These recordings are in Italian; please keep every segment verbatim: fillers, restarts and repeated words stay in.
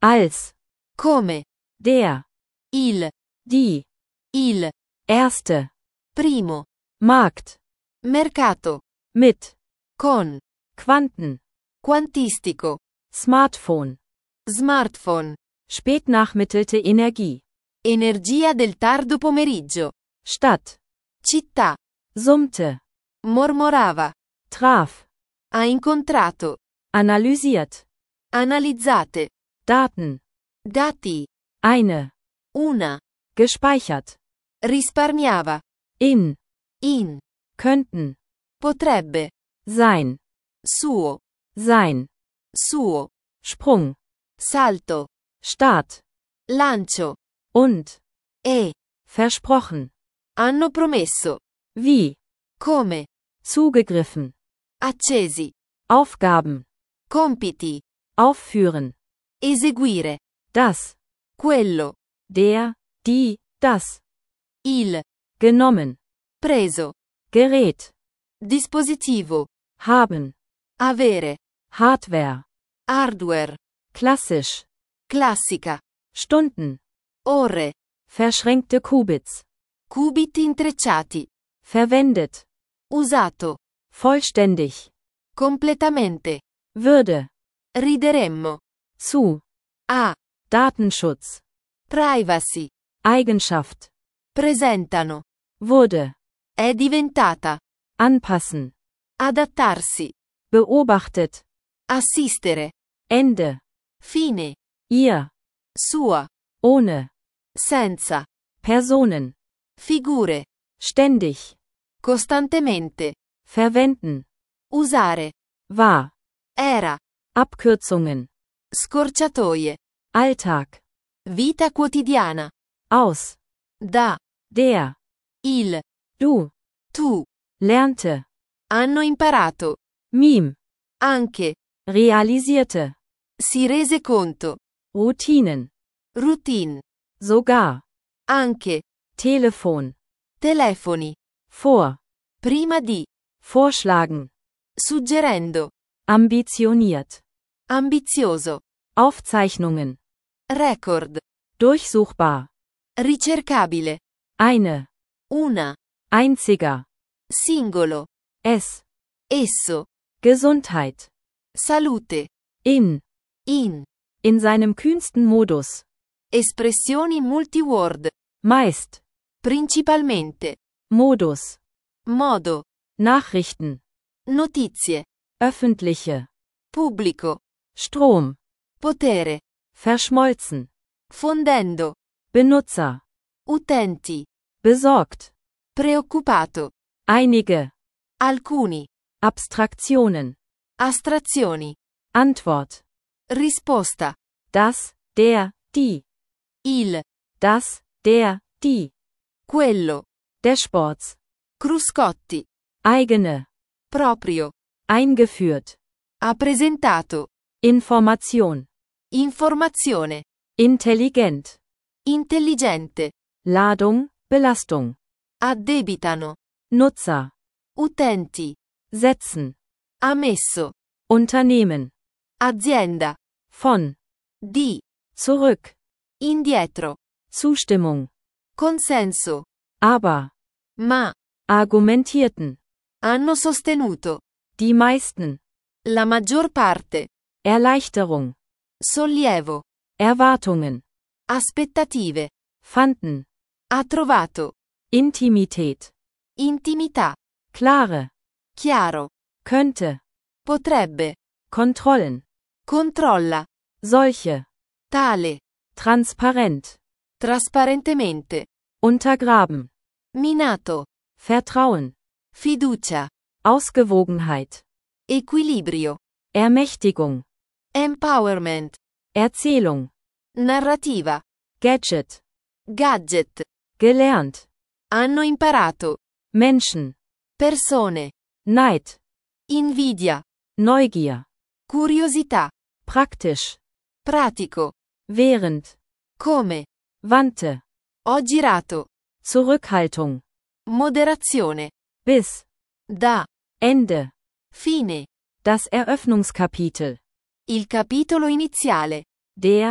Als. Come. Der. Il. Die. Il. Erste. Primo. Markt. Mercato. Mit. Con. Quanten. Quantistico. Smartphone. Smartphone. Spätnachmittelte Energie. Energia del tardo pomeriggio. Stadt. Città. Summte. Mormorava. Traf. Ha incontrato. Analysiert. Analizzate. Daten. Dati. Eine. Una. Gespeichert. Risparmiava. In. In. Könnten. Potrebbe. Sein. Suo. Sein. Suo. Sprung. Salto. Start. Lancio. Und. E. Versprochen. Hanno promesso. Wie. Come. Zugegriffen. Accesi. Aufgaben. Compiti. Aufführen. Eseguire. Das. Quello. Der. Die. Das. Il. Genommen. Preso. Gerät. Dispositivo. Haben. Avere. Hardware. Hardware. Klassisch. Classica. Stunden. Ore. Verschränkte Qubits. Qubit intrecciati. Verwendet. Usato. Vollständig. Completamente. Würde. Rideremmo. Zu. A. Datenschutz. Privacy. Eigenschaft. Presentano. Wurde. È diventata. Anpassen. Adattarsi. Beobachtet. Assistere. Ende. Fine. Ihr. Sua. Ohne. Senza. Personen. Figure. Ständig. Costantemente. Verwenden. Usare. War. Era. Abkürzungen. Scorciatoie. Alltag. Vita quotidiana. Aus. Da. Der. Il. Du. Tu. Lernte. Hanno imparato. Mim. Anche. Realisierte. Si rese conto. Routinen. Routine. Sogar. Anche. Telefon. Telefoni. Vor. Prima di. Vorschlagen. Suggerendo. Ambitioniert. Ambizioso. Aufzeichnungen. Record. Durchsuchbar. Ricercabile. Eine. Una. Einziger. Singolo. Es. Esso. Gesundheit. Salute. In. In. In seinem kühnsten Modus. Espressioni multiword. Meist. Principalmente. Modus. Modo. Nachrichten. Notizie. Öffentliche. Pubblico. Strom. Potere. Verschmolzen. Fondendo. Benutzer. Utenti. Besorgt. Preoccupato. Einige. Alcuni. Abstraktionen. Astrazioni. Antwort. Risposta. Das, der, die. Il. Das, der, die. Quello. Dashboards. Cruscotti. Eigene. Proprio. Eingeführt. Ha presentato. Information. Informazione. Intelligent. Intelligente. Ladung, Belastung. Addebitano. Nutzer. Utenti. Setzen. Ammesso. Unternehmen. Azienda. Von. Di. Zurück. Indietro. Zustimmung. Consenso. Aber. Ma. Argumentierten. Hanno sostenuto. Die meisten. La maggior parte. Erleichterung. Sollievo. Erwartungen. Aspettative. Fanden. Ha trovato. Intimität. Intimità. Klare. Chiaro. Könnte. Potrebbe. Kontrollen. Controlla. Solche. Tale. Transparent. Trasparentemente. Untergraben. Minato. Vertrauen. Fiducia. Ausgewogenheit. Equilibrio. Ermächtigung. Empowerment. Erzählung. Narrativa. Gadget. Gadget. Gelernt. Hanno imparato. Menschen. Persone. Neid. Invidia. Neugier. Curiosità. Praktisch. Pratico. Während. Come. Wandte. Ho girato. Zurückhaltung. Moderazione. Bis. Da. Ende. Fine. Das Eröffnungskapitel. Il capitolo iniziale. Der,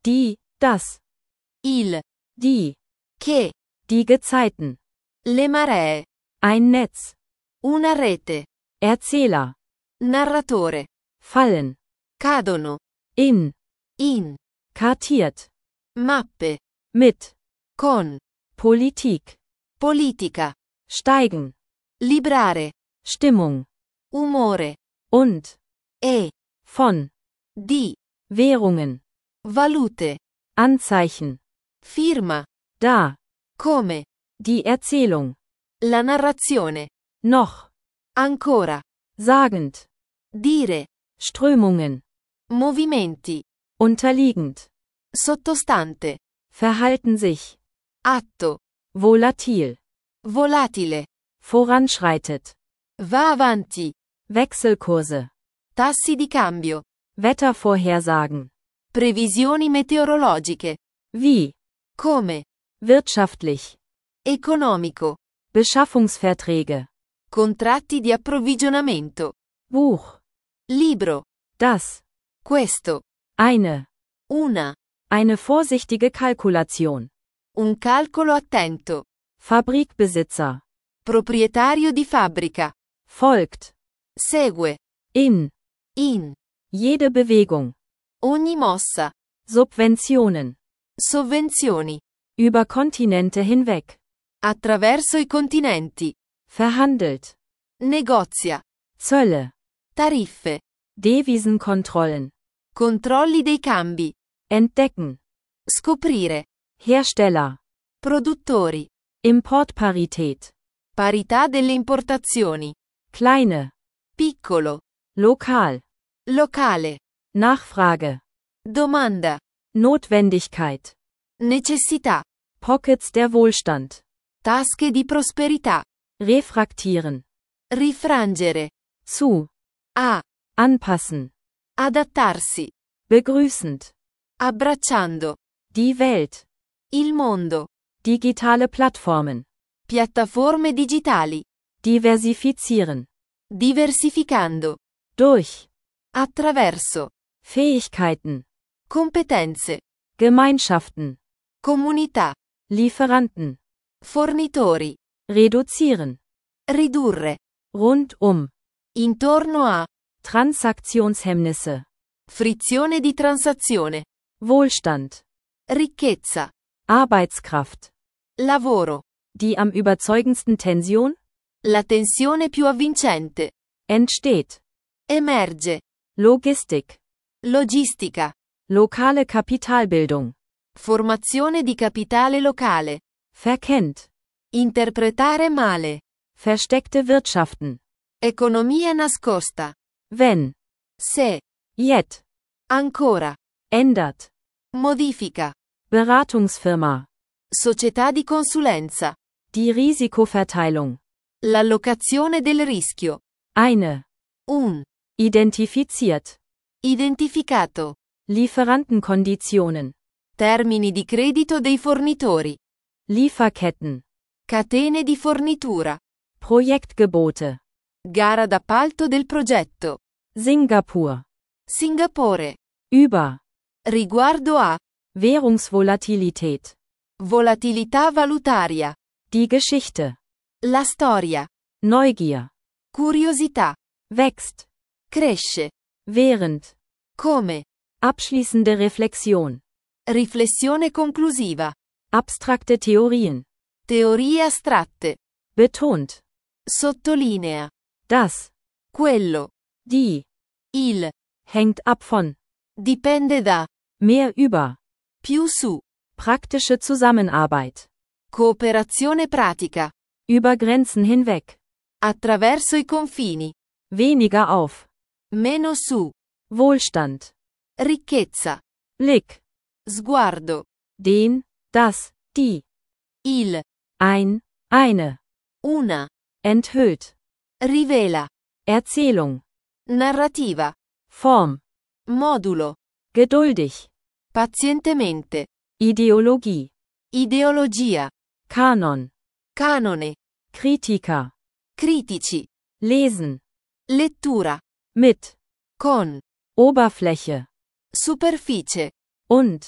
Die, das, il, die, che, die Gezeiten. le maree, Ein Netz. una rete, Erzähler. narratore, Fallen. cadono, In. in, Kartiert. mappe, Mit. con, Politik. politica, Steigen. librare, Stimmung. umore, Und. e, Von. di, Währungen. valute, Anzeichen. firma, Da. come, Die Erzählung. la narrazione, Noch. ancora, Sagend. dire, Strömungen. movimenti, Unterliegend. sottostante, Verhalten sich. atto, Volatil. volatile, Voranschreitet. va avanti, Wechselkurse. tassi di cambio, Wettervorhersagen. previsioni meteorologiche, Wie. come, Wirtschaftlich. economico, Beschaffungsverträge. contratti di approvvigionamento, Buch. libro, Das. questo, Eine. una, Eine vorsichtige Kalkulation. un calcolo attento, Fabrikbesitzer. proprietario di fabbrica, Folgt. segue, In. in, Jede Bewegung. ogni mossa, Subventionen. sovvenzioni, Über Kontinente hinweg. attraverso i continenti, Verhandelt. negozia, Zölle. tariffe, Devisenkontrollen. controlli dei cambi, Entdecken. scoprire, Hersteller. produttori, Importparität. parità delle importazioni, Kleine. piccolo, Lokal. locale, Nachfrage. domanda, Notwendigkeit. necessità, Pockets der Wohlstand. tasche di prosperità, Refraktieren. rifrangere, Zu. a, Anpassen. adattarsi, Begrüßend. abbracciando, Die Welt. il mondo, Digitale Plattformen. piattaforme digitali, Diversifizieren. diversificando, Durch. attraverso, Fähigkeiten. competenze, Gemeinschaften. comunità, Lieferanten. fornitori, Reduzieren. ridurre, Rundum. intorno a, Transaktionshemmnisse. frizione di transazione, Wohlstand. ricchezza, Arbeitskraft. lavoro, Die am überzeugendsten Tension la tensione più avvincente, entsteht. emerge, Logistik. logistica, Lokale Kapitalbildung. formazione di capitale locale, Verkennt. interpretare male, Versteckte Wirtschaften. economia nascosta, Wenn. se, Jet. ancora, Ändert. modifica, Beratungsfirma. società di consulenza, Die Risikoverteilung. l'allocazione del rischio, Eine. un, Identifiziert. identificato, Lieferantenkonditionen. termini di credito dei fornitori, Lieferketten. catene di fornitura, Projektgebote. gara d'appalto del progetto, Singapur. Singapore, Über. riguardo a, Währungsvolatilität. volatilità valutaria, Die Geschichte. la storia, Neugier. curiosità, Wächst. cresce, Während. come, Abschließende Reflexion. riflessione conclusiva, Abstrakte Theorien. teorie astratte, Betont. sottolinea, Das. quello, Die. il, Hängt ab von. dipende da, Mehr über. più su, Praktische Zusammenarbeit. cooperazione pratica, Über Grenzen hinweg. attraverso i confini, Weniger auf. meno su, Wohlstand. ricchezza, Blick. sguardo, Den. Das. Die. il, Ein. Eine. una, Enthüllt. rivela, Erzählung. narrativa, Form. modulo, Geduldig. pazientemente, Ideologie. ideologia, Kanon. canone, Kritiker. critici, Lesen. lettura, Mit. con, Oberfläche. superficie, Und.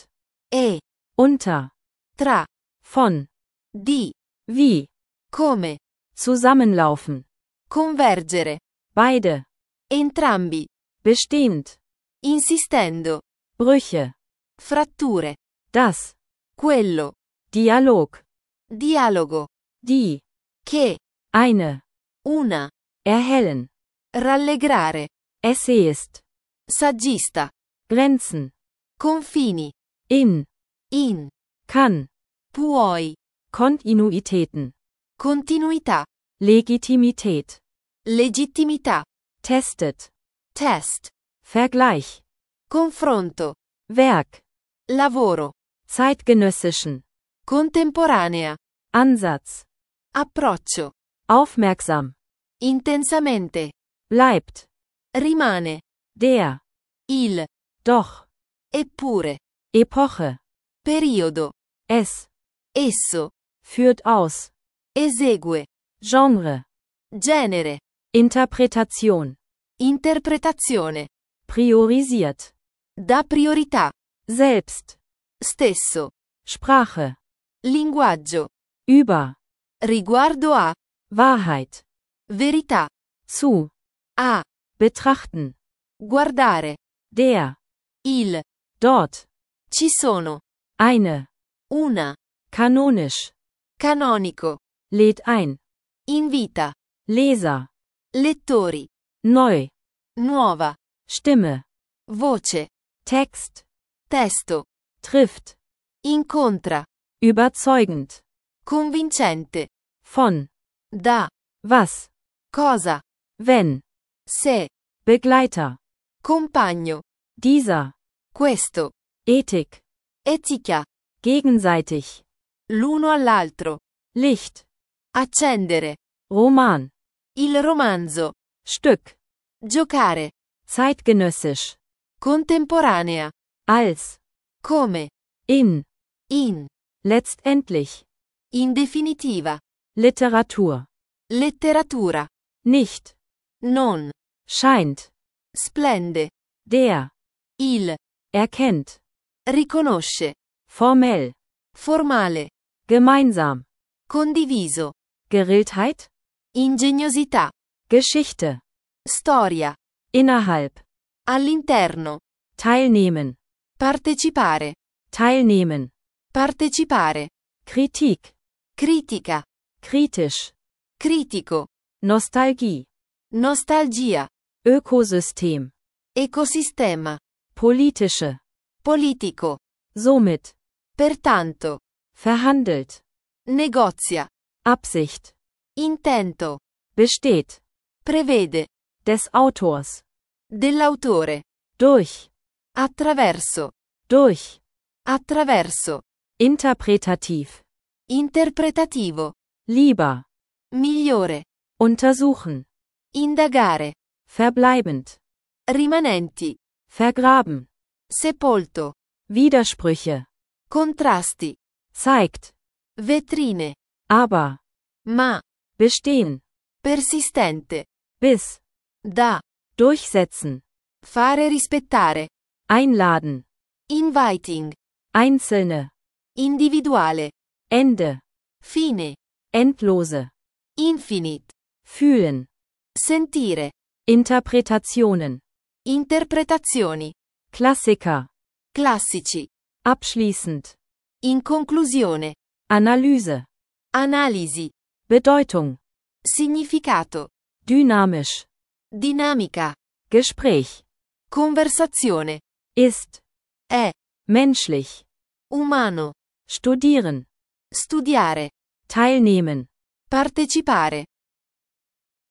e, unter, tra, von, di, wie, come, zusammenlaufen, convergere, beide, entrambi, bestehend, insistendo, Brüche, fratture, das, quello, Dialog, dialogo, die, che, eine, una, erhellen, rallegrare, Essayist, saggista, Grenzen, confini, in, in, kann, puoi, Kontinuitäten, continuità, Legitimität, legittimità, testet, test, Vergleich, confronto, Werk, lavoro, zeitgenössischen, contemporanea, Ansatz, approccio, aufmerksam, intensamente, bleibt, rimane, der, il, doch, eppure, Epoche, periodo, es, esso, führt aus, esegue, Genre, genere, Interpretation, interpretazione, priorisiert, dà priorità, selbst, stesso, Sprache, linguaggio, über, riguardo a, Wahrheit, verità, zu, a, betrachten, guardare, der, il, dort, ci sono, eine, una, kanonisch, canonico, lädt ein, invita, Leser, lettori, neu, nuova, Stimme, voce, Text, testo, trifft, incontra, überzeugend, convincente, von, da, was, cosa, wenn, se, Begleiter, compagno, dieser, questo, Ethik, etica, gegenseitig, l'uno all'altro, Licht, accendere, Roman, il romanzo, Stück, giocare, zeitgenössisch, contemporanea, als, come, in, in, letztendlich, in definitiva, Literatur, letteratura, nicht, non, scheint, splende, der, il, erkennt, riconosce, formell, formale, gemeinsam, condiviso, Gerilltheit, ingegnosità, Geschichte, storia, innerhalb, all'interno, teilnehmen, partecipare, teilnehmen, partecipare, Kritik, critica, kritisch, critico, Nostalgie, nostalgia, Ökosystem, ecosistema, politische, politico, somit, pertanto, verhandelt, negozia, Absicht, intento, besteht, prevede, des Autors, dell'autore, durch, attraverso, durch, attraverso, interpretativ, interpretativo, lieber, migliore, untersuchen, indagare, verbleibend, rimanenti, vergraben, sepolto, Widersprüche, contrasti, zeigt, vetrine, aber, ma, bestehen, persistente, bis, da, durchsetzen, fare rispettare, einladen, inviting, einzelne, individuale, Ende, fine, endlose, infinite, fühlen, sentire, Interpretationen, interpretazioni, Klassiker, classici, abschließend, in conclusione, Analyse, analisi, Bedeutung, significato, dynamisch, dinamica, Gespräch, conversazione, ist, è, menschlich, umano, studieren, studiare, teilnehmen, partecipare,